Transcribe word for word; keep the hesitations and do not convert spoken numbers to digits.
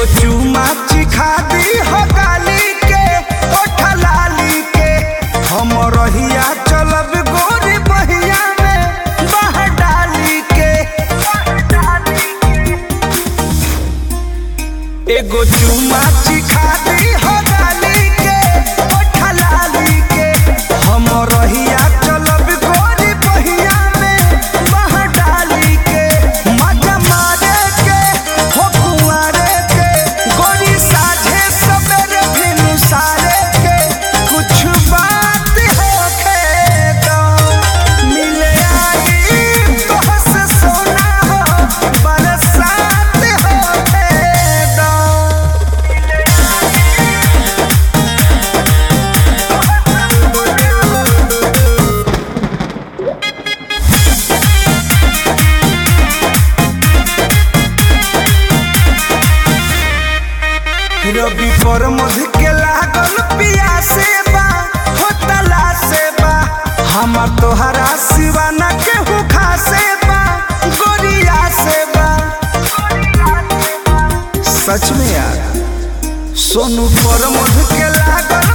चुमा चिखा दी हो गाली के ओठ लाली के हम रहिया चलब गोरी बहिया में बह डाली के एगो चुमा चिखा दी हो गाली के ओठ लाली के हम रहिया चलब गोरी बहिया में बह डाली के मजा मारे के हो कुंवारे के गोरी साझे सबेरे भिनु सारे के कुछ बात होखे तो मिले आई तोहस सोना हो बरसात होखे तो रवि पर मध के लागल पियासे बा हो तलासे बा हमार तोहरा सिवाना केहू खासे बा गोरिया से बा सच में यार सोनू पर मध के लागल